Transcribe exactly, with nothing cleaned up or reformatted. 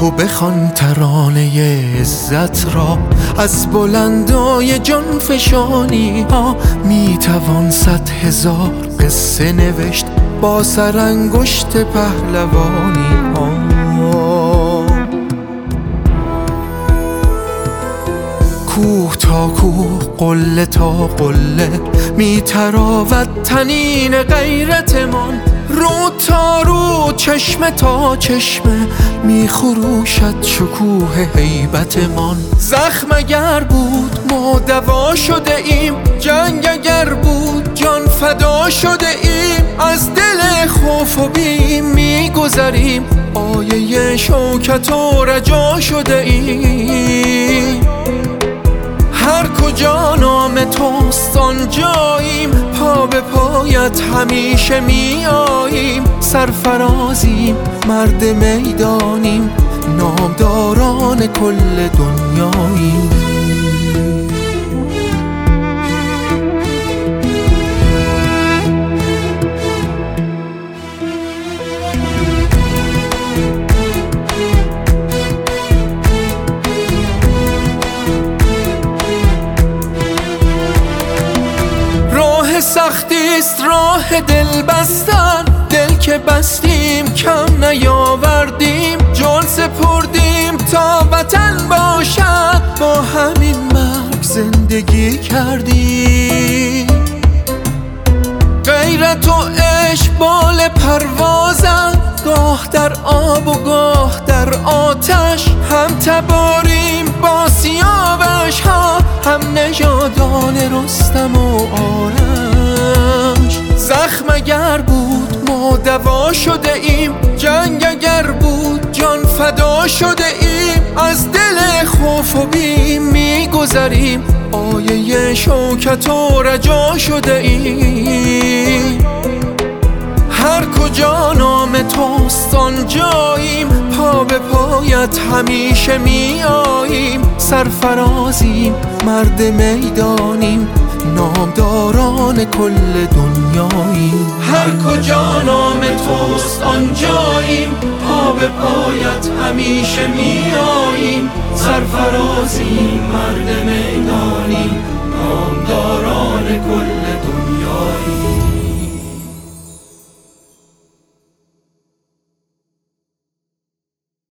تو بخوان ترانه عزت را از بلندای جان فشانی ها. میتوان صد هزار قصه نوشت با سرانگشت پهلوانی ها. کوه تا کوه، قله تا قله، میتراود تنین غیرتمان. رو تا رو، چشمه تا چشمه، میخروشد شکوه هیبتمان. زخم اگر بود ما دوا شده ایم، جنگ اگر بود جان فدا شده ایم. از دل خوف و بیم میگذریم، آیه شوکت و رجا شده ایم. هر کجا نام توست آنجاییم، پا به پایت همیشه می آییم. سرفرازیم، مرد میدانیم، نامداران کل دنیاییم. سختیست راه دل بستن، دل که بستیم کم نیاوردیم. جان سپردیم تا وطن باشد، با همین مرگ زندگی کردیم. غیرت و عشق بال پروازند، گاه در آب و گاه در آتش. هم تباریم با سیاوش ها، هم نژادان رستم و آرش. زخم اگر بود ما دوا شده ایم، جنگ اگر بود جان فدا شده ایم. از دل خوف و بیم میگذریم، آیه شوکت و رجا شده ایم. هر کجا نام توست آنجاییم، پا به پایت همیشه می آییم. سرفرازیم، مرد میدانیم، نامداران کل دنیاییم. هر کجا نام توست آنجاییم، پا به پایت همیشه می آییم. سرفرازیم، مرد میدانیم، نامداران کل